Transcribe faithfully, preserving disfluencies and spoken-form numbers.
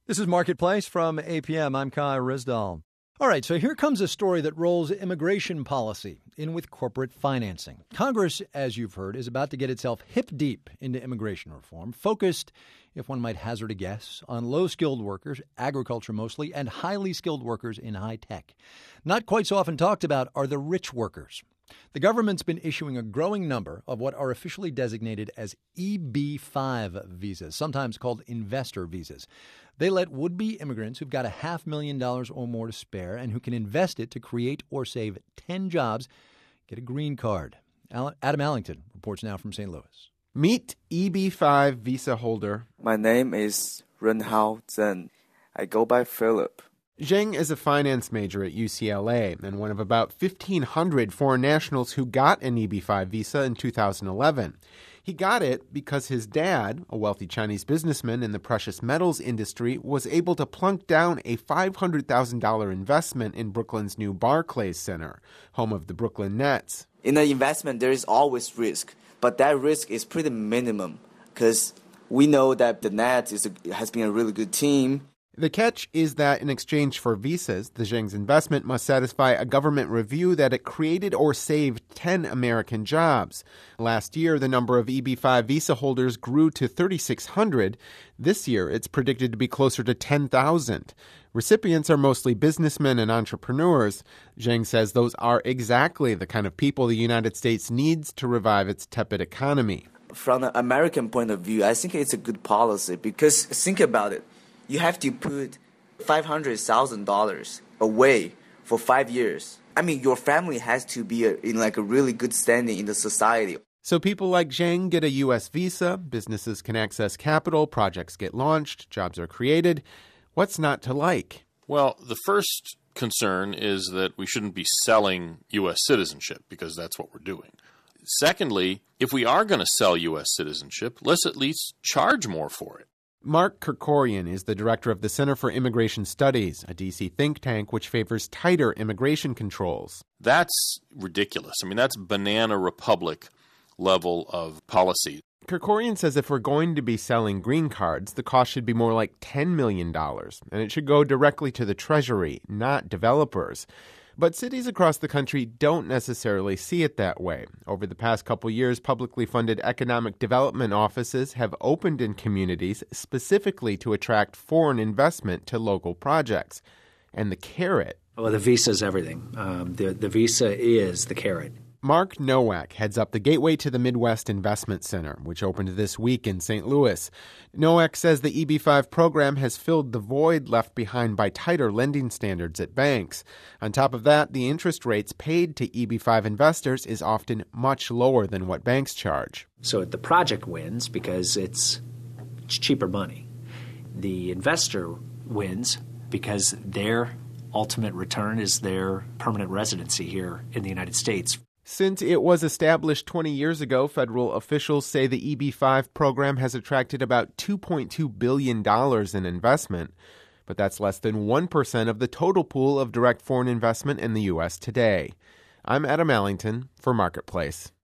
This is Marketplace from A P M. I'm Kai Rizdal. All right, so here comes a story that rolls immigration policy in with corporate financing. Congress, as you've heard, is about to get itself hip deep into immigration reform, focused, if one might hazard a guess, on low-skilled workers, agriculture mostly, and highly skilled workers in high tech. Not quite so often talked about are the rich workers. The government's been issuing a growing number of what are officially designated as E B five visas, sometimes called investor visas. They let would-be immigrants who've got a half million dollars or more to spare and who can invest it to create or save ten jobs get a green card. Adam Allington reports now from Saint Louis. Meet E B five visa holder. My name is Renhao Zheng. I go by Philip. Zheng is a finance major at U C L A and one of about fifteen hundred foreign nationals who got an E B five visa in two thousand eleven. He got it because his dad, a wealthy Chinese businessman in the precious metals industry, was able to plunk down a five hundred thousand dollars investment in Brooklyn's new Barclays Center, home of the Brooklyn Nets. In an investment, there is always risk, but that risk is pretty minimum because we know that the Nets is a, has been a really good team. The catch is that in exchange for visas, the Zheng's investment must satisfy a government review that it created or saved ten American jobs. Last year, the number of E B five visa holders grew to thirty-six hundred. This year, it's predicted to be closer to ten thousand. Recipients are mostly businessmen and entrepreneurs. Zheng says those are exactly the kind of people the United States needs to revive its tepid economy. From an American point of view, I think it's a good policy because think about it. You have to put five hundred thousand dollars away for five years. I mean, your family has to be a, in like a really good standing in the society. So people like Zheng get a U S visa, businesses can access capital, projects get launched, jobs are created. What's not to like? Well, the first concern is that we shouldn't be selling U S citizenship because that's what we're doing. Secondly, if we are going to sell U S citizenship, let's at least charge more for it. Mark Kerkorian is the director of the Center for Immigration Studies, a D C think tank which favors tighter immigration controls. That's ridiculous. I mean, that's Banana Republic level of policy. Kerkorian says if we're going to be selling green cards, the cost should be more like ten million dollars, and it should go directly to the Treasury, not developers. But cities across the country don't necessarily see it that way. Over the past couple years, publicly funded economic development offices have opened in communities specifically to attract foreign investment to local projects. And the carrot. Well, the visa is everything. Um, the, the visa is the carrot. Mark Nowak heads up the Gateway to the Midwest Investment Center, which opened this week in Saint Louis. Nowak says the E B five program has filled the void left behind by tighter lending standards at banks. On top of that, the interest rates paid to E B five investors is often much lower than what banks charge. So the project wins because it's, it's cheaper money. The investor wins because their ultimate return is their permanent residency here in the United States. Since it was established twenty years ago, federal officials say the E B five program has attracted about two point two billion dollars in investment. But that's less than one percent of the total pool of direct foreign investment in the U S today. I'm Adam Allington for Marketplace.